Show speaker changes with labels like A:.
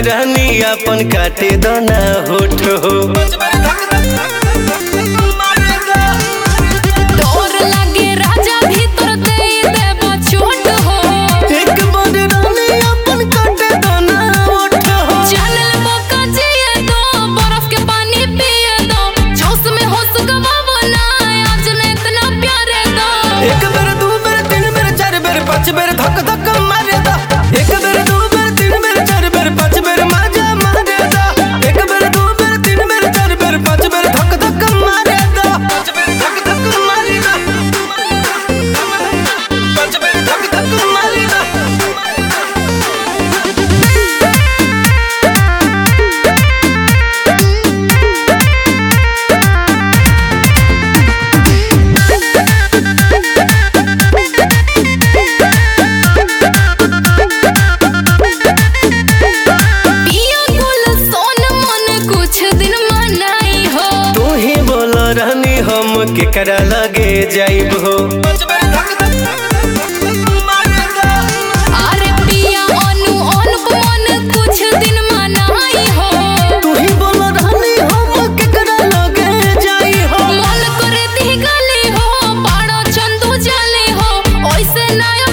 A: रानी अपन काटे दाना होठ हो।
B: डोर लागे राजा भीतर दे देबो छोट हो।
A: एक बार रानी अपन काटे दाना होठ हो।
B: चलल मौका जिए दो, बर्फ के पानी पिए दो, जोश में होश गवावो ना, आज न इतना प्यारे दो।
A: एक बेर दू बेर तीन बेर चार बेर पांच बेर धक धक मारे दा। एक बेर दू बेर तीन बेर चार बेर पांच बेर मजा मारे दा। एक बेर दू बेर तीन बेर चार बेर पांच बेर धक धक मारे दा। पांच बेर धक धक मारे दा। पांच बेर धक धक मारे दा। रानी हम केकरा लगे जाइब हो।
B: अरे पिया अनु अनुपमन कुछ दिन मनाई हो।
A: तू ही बोल रानी हम केकरा लगे जाई हो।
B: मन करे दी गली हो, पाड़ो चंदू जले हो, ओइसे ना